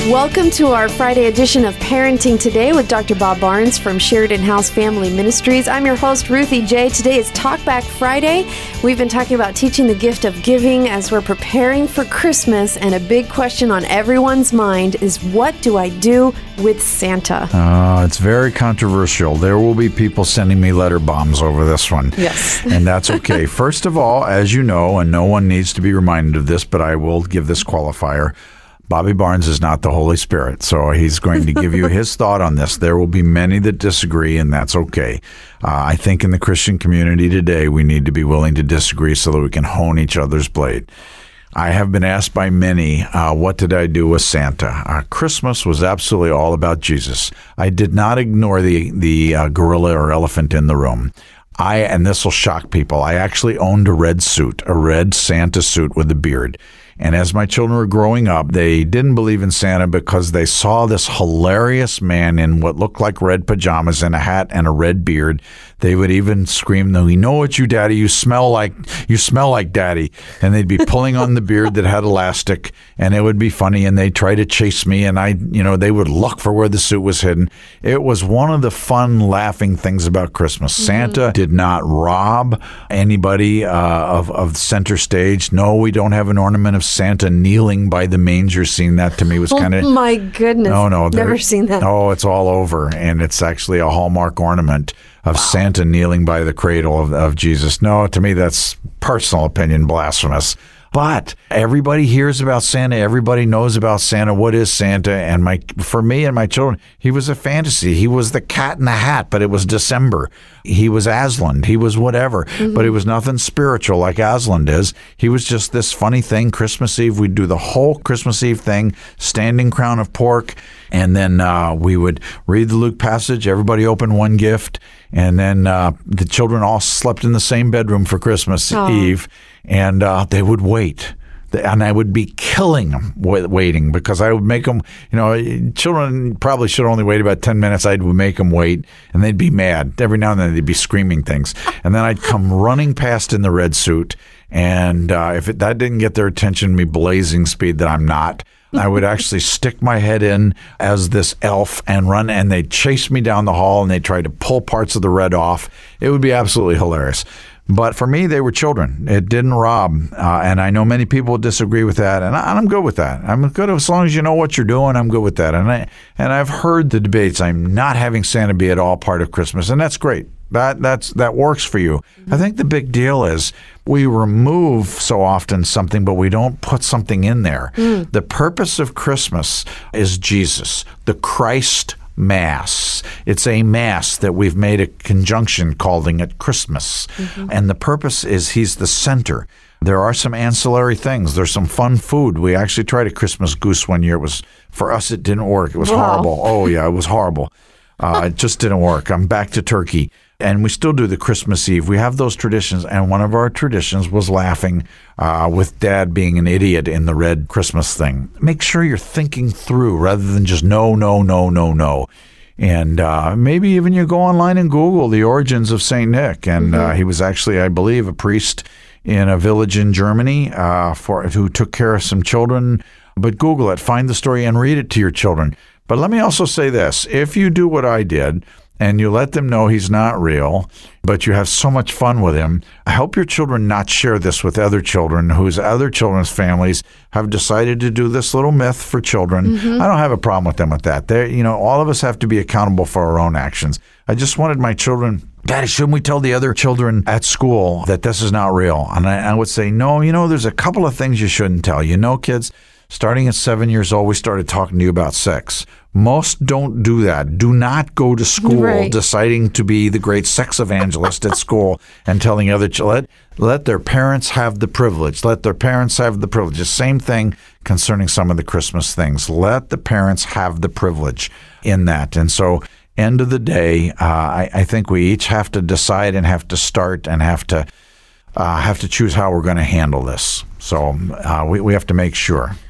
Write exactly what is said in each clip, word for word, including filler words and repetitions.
Welcome to our Friday edition of Parenting Today with Doctor Bob Barnes from Sheridan House Family Ministries. I'm your host, Ruthie J. Today is Talkback Friday. We've been talking about teaching the gift of giving as we're preparing for Christmas, and a big question on everyone's mind is, what do I do with Santa? Uh, it's very controversial. There will be people sending me letter bombs over this one. Yes. And that's okay. First of all, as you know, and no one needs to be reminded of this, but I will give this qualifier, Bobby Barnes is not the Holy Spirit, so he's going to give you his thought on this. There will be many that disagree, and that's okay. Uh, I think in the Christian community today, we need to be willing to disagree so that we can hone each other's blade. I have been asked by many, uh, what did I do with Santa? Uh, Christmas was absolutely all about Jesus. I did not ignore the, the uh, gorilla or elephant in the room. I, and this will shock people, I actually owned a red suit, a red Santa suit with a beard. And as my children were growing up, they didn't believe in Santa because they saw this hilarious man in what looked like red pajamas and a hat and a red beard. They would even scream, "No, we know it's you, Daddy. You smell like you smell like Daddy." And they'd be pulling on the beard that had elastic, and it would be funny. And they'd try to chase me, and I, you know, they would look for where the suit was hidden. It was one of the fun, laughing things about Christmas. Mm-hmm. Santa did not rob anybody uh, of of center stage. No, we don't have an ornament of Santa kneeling by the manger scene. That to me was kind of oh my goodness. No, no, never seen that. Oh, it's all over, and it's actually a Hallmark ornament of wow. Santa kneeling by the cradle of, of Jesus. No, to me, that's personal opinion, blasphemous. But everybody hears about Santa. Everybody knows about Santa. What is Santa? And my, for me and my children, he was a fantasy. He was the cat in the hat, but it was December. He was Aslan. He was whatever, mm-hmm. but it was nothing spiritual like Aslan is. He was just this funny thing. Christmas Eve, we'd do the whole Christmas Eve thing, standing crown of pork, and then uh, we would read the Luke passage. Everybody opened one gift, and then uh, the children all slept in the same bedroom for Christmas oh. Eve. And uh, they would wait, and I would be killing them waiting because I would make them, you know, children probably should only wait about ten minutes. I would make them wait, and they'd be mad. Every now and then they'd be screaming things. And then I'd come running past in the red suit, and uh, if it, that didn't get their attention, me blazing speed that I'm not, I would actually stick my head in as this elf and run, and they'd chase me down the hall, and they'd try to pull parts of the red off. It would be absolutely hilarious. But for me, they were children. It didn't rob. Uh, and I know many people disagree with that. And, I, and I'm good with that. I'm good as long as you know what you're doing. I'm good with that. And, I, and I've heard the debates. I'm not having Santa be at all part of Christmas. And that's great. That that's that works for you. Mm-hmm. I think the big deal is we remove so often something, but we don't put something in there. Mm. The purpose of Christmas is Jesus, the Christ Mass. It's a Mass that we've made a conjunction calling it Christmas. Mm-hmm. And the purpose is he's the center. There are some ancillary things. There's some fun food. We actually tried a Christmas goose one year. It was, for us, it didn't work. It was wow. horrible. Oh, yeah, it was horrible. Uh, it just didn't work. I'm back to turkey. And we still do the Christmas Eve. We have those traditions, and one of our traditions was laughing uh, with Dad being an idiot in the red Christmas thing. Make sure you're thinking through rather than just no, no, no, no, no. And uh, maybe even you go online and Google the origins of Saint Nick. And mm-hmm. uh, he was actually, I believe, a priest in a village in Germany uh, for who took care of some children. But Google it, find the story, and read it to your children. But let me also say this. If you do what I did, and you let them know he's not real, but you have so much fun with him, I hope your children not share this with other children whose other children's families have decided to do this little myth for children. Mm-hmm. I don't have a problem with them with that. They're, you know, all of us have to be accountable for our own actions. I just wanted my children, Daddy, shouldn't we tell the other children at school that this is not real? And I, I would say, no, you know, there's a couple of things you shouldn't tell. You know, kids, starting at seven years old, we started talking to you about sex. Most don't do that. Do not go to school right. deciding to be the great sex evangelist at school and telling other children. Let, let their parents have the privilege. Let their parents have the privilege. The same thing concerning some of the Christmas things. Let the parents have the privilege in that. And so, end of the day, uh, I, I think we each have to decide and have to start and have to uh, have to choose how we're going to handle this. So uh, we, we have to make sure.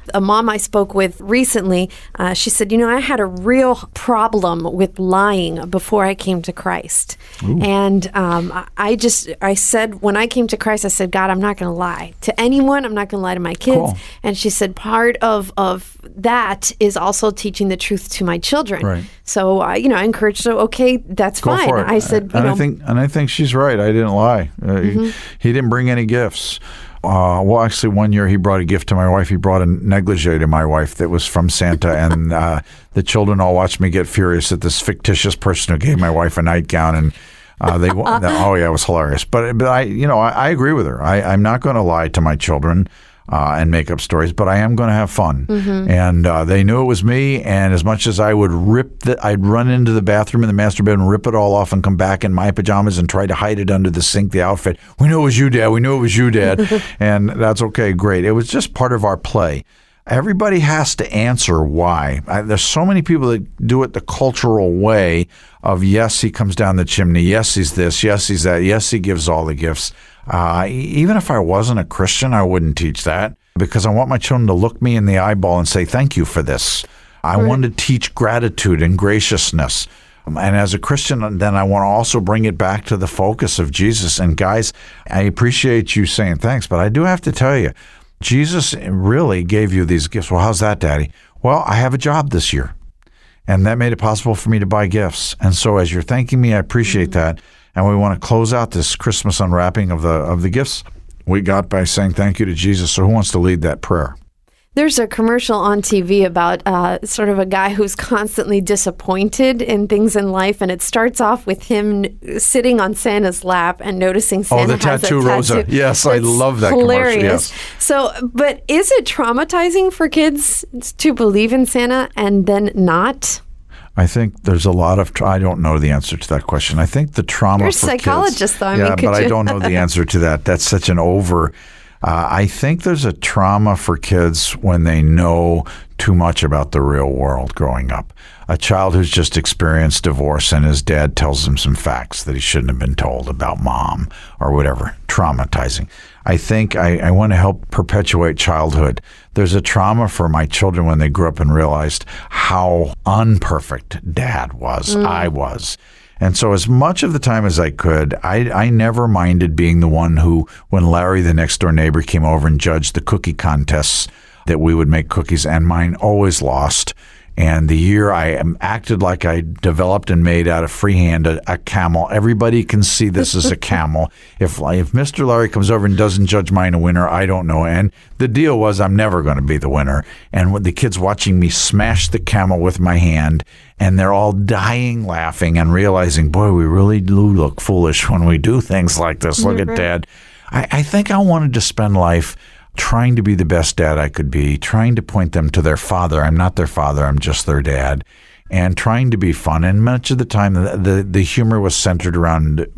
A mom I spoke with recently, uh, she said, you know, I had a real problem with lying before I came to Christ. Ooh. And um, I just, I said, when I came to Christ, I said, God, I'm not going to lie to anyone. I'm not going to lie to my kids. Cool. And she said, part of, of that is also teaching the truth to my children. Right. So, uh, you know, I encouraged her, okay, that's Go fine. for it. I said, you and know. I think, and I think she's right. I didn't lie. Uh, mm-hmm. he, he didn't bring any gifts. Uh, well, actually, one year he brought a gift to my wife. He brought a negligee to my wife that was from Santa, and uh, the children all watched me get furious at this fictitious person who gave my wife a nightgown, and uh, they oh yeah, it was hilarious. But but I you know I, I agree with her. I, I'm not going to lie to my children uh, and make up stories, but I am going to have fun. Mm-hmm. And uh, they knew it was me. And as much as I would rip the, I'd run into the bathroom in the master bedroom, rip it all off, and come back in my pajamas and try to hide it under the sink, the outfit. We knew it was you, Dad. We knew it was you, Dad. And that's okay. Great. It was just part of our play. Everybody has to answer why. I, there's so many people that do it the cultural way of, yes, he comes down the chimney. Yes, he's this. Yes, he's that. Yes, he gives all the gifts. Uh, even if I wasn't a Christian, I wouldn't teach that, because I want my children to look me in the eyeball and say, thank you for this. I right. want to teach gratitude and graciousness. And as a Christian, then I want to also bring it back to the focus of Jesus. And guys, I appreciate you saying thanks, but I do have to tell you, Jesus really gave you these gifts. Well, how's that, Daddy? Well, I have a job this year, and that made it possible for me to buy gifts. And so as you're thanking me, I appreciate mm-hmm. that. And we want to close out this Christmas unwrapping of the of the gifts we got by saying thank you to Jesus. So who wants to lead that prayer? There's a commercial on T V about uh, sort of a guy who's constantly disappointed in things in life, and it starts off with him sitting on Santa's lap and noticing Santa oh, the has tattoo a Rosa. tattoo. Yes, That's I love that hilarious. commercial. Yes. So, but is it traumatizing for kids to believe in Santa and then not? I think there's a lot of, tra- I don't know the answer to that question. I think the trauma You're a for psychologist, kids, though. I yeah, mean, could but you? I don't know the answer to that. That's such an over, uh, I think there's a trauma for kids when they know too much about the real world growing up. A child who's just experienced divorce and his dad tells him some facts that he shouldn't have been told about mom or whatever. Traumatizing. I think I, I want to help perpetuate childhood. There's a trauma for my children when they grew up and realized how unperfect Dad was, mm. I was. And so as much of the time as I could, I, I never minded being the one who, when Larry, the next door neighbor, came over and judged the cookie contests, that we would make cookies, and mine always lost. And the year I acted like I developed and made out of freehand a, a camel. Everybody can see this as a camel. If if Mister Larry comes over and doesn't judge mine a winner, I don't know. And the deal was I'm never going to be the winner. And with the kids watching me smash the camel with my hand, and they're all dying laughing and realizing, boy, we really do look foolish when we do things like this. Look at Dad. I, I think I wanted to spend life trying to be the best dad I could be, trying to point them to their father. I'm not their father, I'm just their dad. And trying to be fun. And much of the time, the, the, the humor was centered around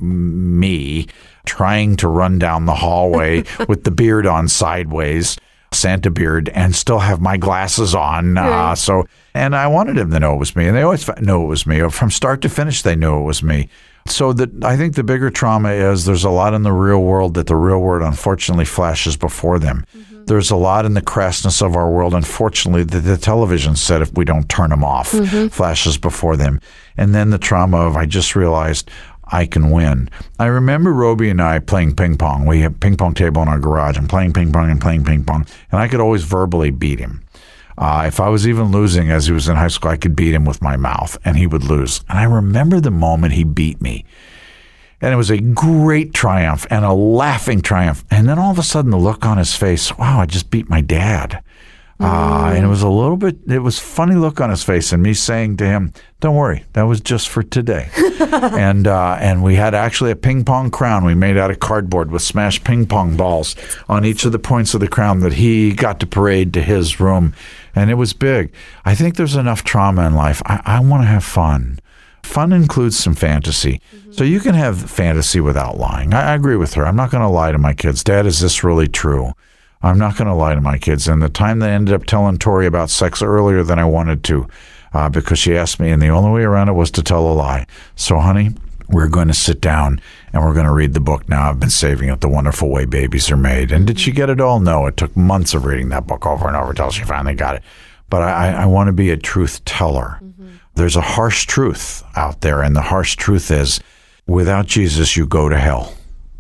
me trying to run down the hallway with the beard on sideways, Santa beard, and still have my glasses on. Uh, so, and I wanted them to know it was me. And they always knew it was me. From start to finish, they knew it was me. So that I think the bigger trauma is there's a lot in the real world that the real world unfortunately flashes before them. Mm-hmm. There's a lot in the crassness of our world, unfortunately, that the television set, if we don't turn them off, mm-hmm. flashes before them. And then the trauma of, I just realized I can win. I remember Roby and I playing ping pong. We have a ping pong table in our garage and playing ping pong and playing ping pong. And I could always verbally beat him. Uh, if I was even losing as he was in high school, I could beat him with my mouth, and he would lose. And I remember the moment he beat me. And it was a great triumph and a laughing triumph. And then all of a sudden, the look on his face, wow, I just beat my dad. Mm. Uh, and it was a little bit, it was a funny look on his face, and me saying to him, don't worry, that was just for today. and uh, and we had actually a ping pong crown we made out of cardboard with smashed ping pong balls on each of the points of the crown that he got to parade to his room. And it was big. I think there's enough trauma in life. I, I want to have fun. Fun includes some fantasy. Mm-hmm. So you can have fantasy without lying. I, I agree with her. I'm not going to lie to my kids. Dad, is this really true? I'm not going to lie to my kids. And the time they ended up telling Tori about sex earlier than I wanted to, uh, because she asked me, and the only way around it was to tell a lie. So, honey, we're going to sit down and we're going to read the book now. I've been saving it, The Wonderful Way Babies Are Made. And did she get it all? No. It took months of reading that book over and over until she finally got it. But I, I want to be a truth teller. Mm-hmm. There's a harsh truth out there, and the harsh truth is, without Jesus, you go to hell.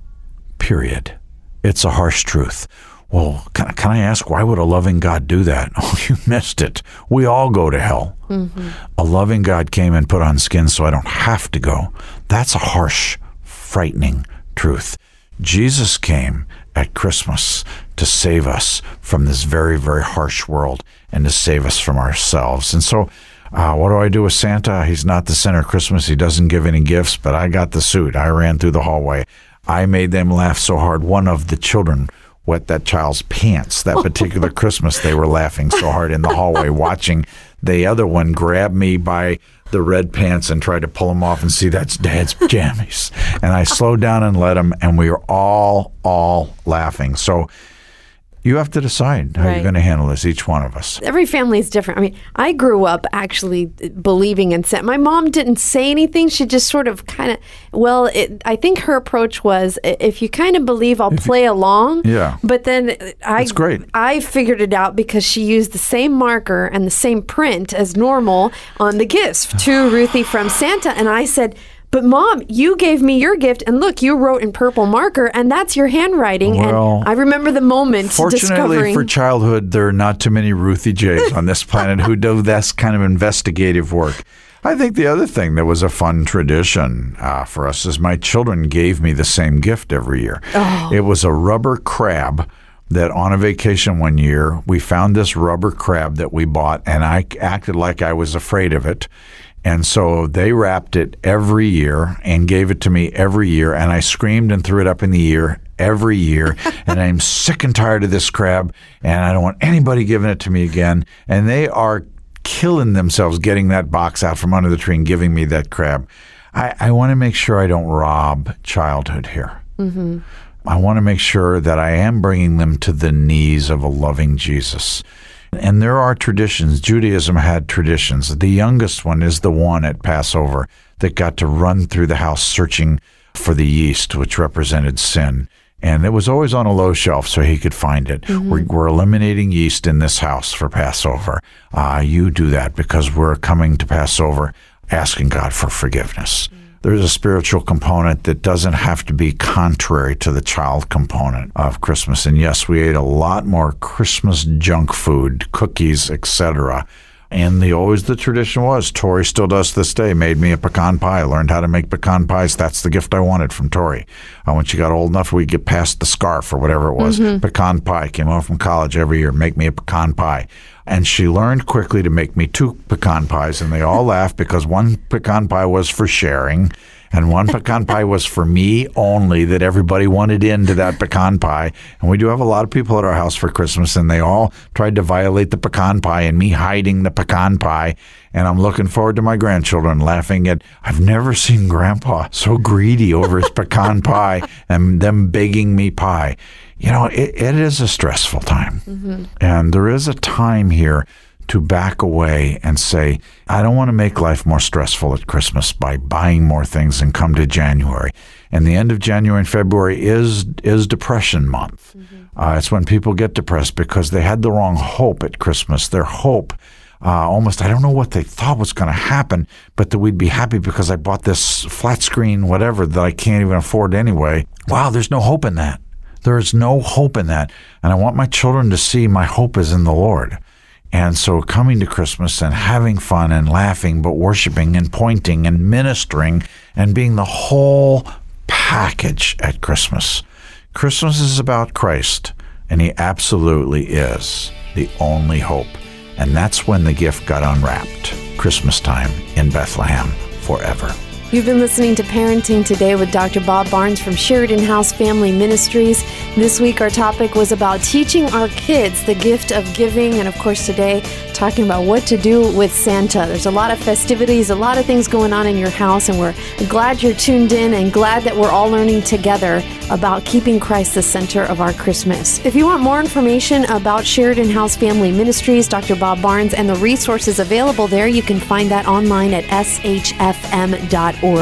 Period. It's a harsh truth. Well, can, can I ask, why would a loving God do that? Oh, you missed it. We all go to hell. Mm-hmm. A loving God came and put on skin so I don't have to go. That's a harsh, frightening truth. Jesus came at Christmas to save us from this very, very harsh world and to save us from ourselves. And so uh, what do I do with Santa? He's not the center of Christmas. He doesn't give any gifts, but I got the suit. I ran through the hallway. I made them laugh so hard. One of the children wet that child's pants. That particular Christmas, they were laughing so hard in the hallway watching the other one grab me by the red pants and try to pull them off and see that's Dad's jammies. And I slowed down and let him, and we were all, all laughing. So you have to decide how right. you're going to handle this, each one of us. Every family is different. I mean, I grew up actually believing in Santa. My mom didn't say anything. She just sort of kind of, well, it, I think her approach was, if you kind of believe, I'll if play you, along. Yeah. But then I, That's great. I figured it out because she used the same marker and the same print as normal on the gifts to Ruthie from Santa. And I said, but Mom, you gave me your gift, and look, you wrote in purple marker, and that's your handwriting. Well, and I remember the moment fortunately discovering. For childhood, there are not too many Ruthie J's on this planet who do this kind of investigative work. I think the other thing that was a fun tradition uh, for us is my children gave me the same gift every year. Oh. It was a rubber crab that on a vacation one year, we found this rubber crab that we bought, and I acted like I was afraid of it. And so they wrapped it every year and gave it to me every year. And I screamed and threw it up in the air every year. And I'm sick and tired of this crab. And I don't want anybody giving it to me again. And they are killing themselves getting that box out from under the tree and giving me that crab. I, I want to make sure I don't rob childhood here. Mm-hmm. I want to make sure that I am bringing them to the knees of a loving Jesus. And there are traditions. Judaism had traditions. The youngest one is the one at Passover that got to run through the house searching for the yeast, which represented sin. And it was always on a low shelf so he could find it. Mm-hmm. We're, we're eliminating yeast in this house for Passover. Uh, you do that because we're coming to Passover asking God for forgiveness. Mm-hmm. There's a spiritual component that doesn't have to be contrary to the child component of Christmas. And yes, we ate a lot more Christmas junk food, cookies, et cetera. And the always the tradition was, Tori still does this day, made me a pecan pie. I learned how to make pecan pies. That's the gift I wanted from Tori. Uh, when she got old enough, we'd get past the scarf or whatever it was. Mm-hmm. Pecan pie. Came home from college every year, make me a pecan pie. And she learned quickly to make me two pecan pies, and they all laughed because one pecan pie was for sharing, and one pecan pie was for me only, that everybody wanted into that pecan pie. And we do have a lot of people at our house for Christmas, and they all tried to violate the pecan pie and me hiding the pecan pie. And I'm looking forward to my grandchildren laughing at, I've never seen Grandpa so greedy over his pecan pie and them begging me pie. You know, it, it is a stressful time. Mm-hmm. And there is a time here to back away and say, I don't want to make life more stressful at Christmas by buying more things and come to January. And the end of January and February is is depression month. Mm-hmm. Uh, it's when people get depressed because they had the wrong hope at Christmas. Their hope, uh, almost, I don't know what they thought was going to happen, but that we'd be happy because I bought this flat screen whatever that I can't even afford anyway. Wow, there's no hope in that. There is no hope in that. And I want my children to see my hope is in the Lord. And so coming to Christmas and having fun and laughing, but worshiping and pointing and ministering and being the whole package at Christmas. Christmas is about Christ, and he absolutely is the only hope. And that's when the gift got unwrapped. Christmas time in Bethlehem forever. You've been listening to Parenting Today with Doctor Bob Barnes from Sheridan House Family Ministries. This week our topic was about teaching our kids the gift of giving, and of course today talking about what to do with Santa. There's a lot of festivities, a lot of things going on in your house, and we're glad you're tuned in and glad that we're all learning together about keeping Christ the center of our Christmas. If you want more information about Sheridan House Family Ministries, Doctor Bob Barnes, and the resources available there, you can find that online at s h f m dot org.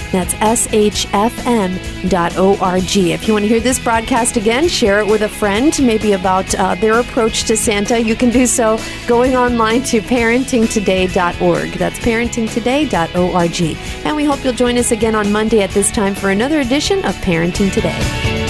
That's S H F M dot org. If you want to hear this broadcast again, share it with a friend, maybe about uh, their approach to Santa. You can do so going online to parenting today dot org. That's parenting today dot org. And we hope you'll join us again on Monday at this time for another edition of Parenting Today.